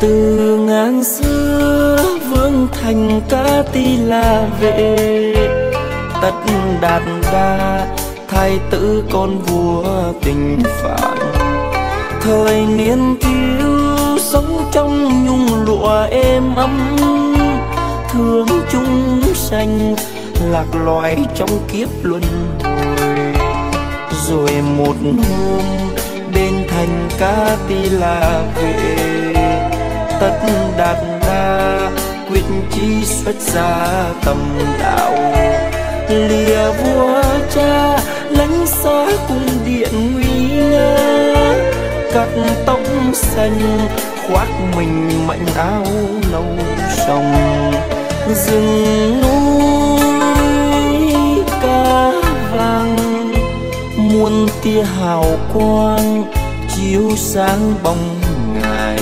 Từ ngàn xưa vương thành ca ti la vệ, tất đạt đa thái tử con vua tình phạn. Thời niên thiếu sống trong nhung lụa êm ấm, thương chúng sanh lạc loài trong kiếp luân hồi. Rồi một hôm bên thành ca ti la vệ, tất đạt đa quyết chí xuất gia tầm đạo. Lìa vua cha lánh xa cung điện nguy nga, cắt tóc xanh khoác mình mảnh áo nâu sông. Rừng núi cá vàng muôn tia hào quang chiếu sáng bóng ngày.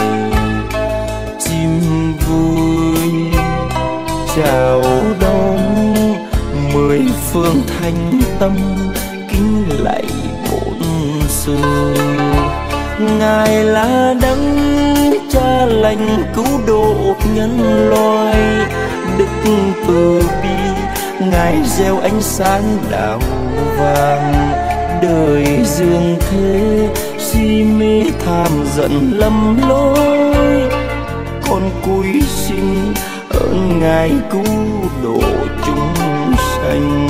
Chim vui chào đón mười phương thanh tâm kính lạy bổn sư. Ngài là đấng cha lành cứu độ nhân loại, đức từ bi Ngài gieo ánh sáng đạo vàng. Đời dương thế si mê tham giận lầm lối, con cúi xin ơn Ngài cứu độ chúng sanh.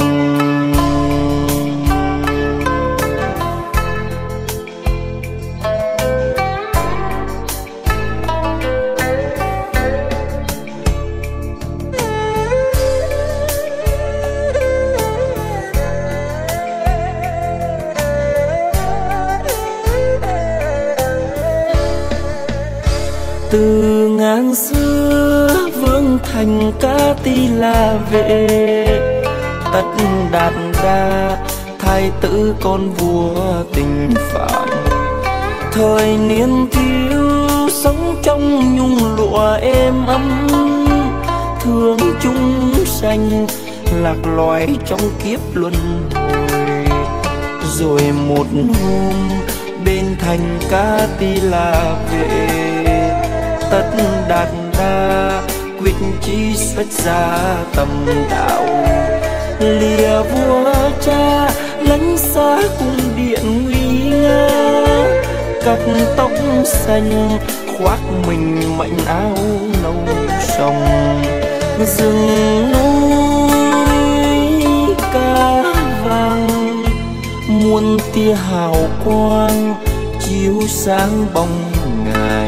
Từ ngàn xưa vương thành ca ti la vệ, tất đạt đa thái tử con vua tình phạn. Thời niên thiếu sống trong nhung lụa êm ấm, thương chúng sanh lạc loài trong kiếp luân hồi. Rồi một hôm bên thành ca ti la vệ, tất đạt đa quyết chí xuất gia tầm đạo. Lìa vua cha lánh xa cung điện nguy nga, cắt tóc xanh khoác mình mảnh áo nâu sông. Rừng núi cá vàng muôn tia hào quang chiếu sáng bóng ngày.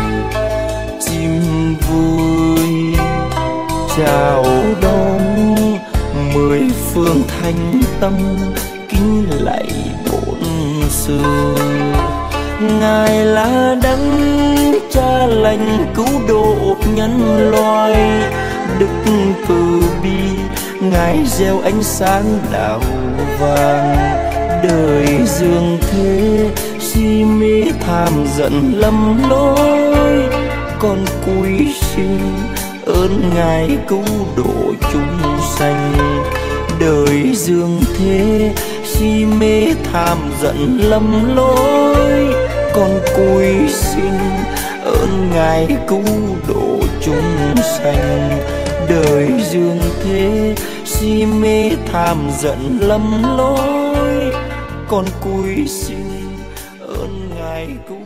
Chim vui chào đón mười phương thanh tâm kính lạy bổn sư. Ngài là đấng cha lành cứu độ nhân loại, đức từ bi Ngài gieo ánh sáng đạo vàng. Đời dương thế si mê tham giận lầm lối, con cúi xin ơn Ngài cứu độ chúng sanh. Đời dương thế si mê tham giận lầm lối, con cúi xin ơn Ngài cứu độ chúng sanh. Đời dương thế si mê tham giận lầm lối, con cúi xin ơn Ngài cứu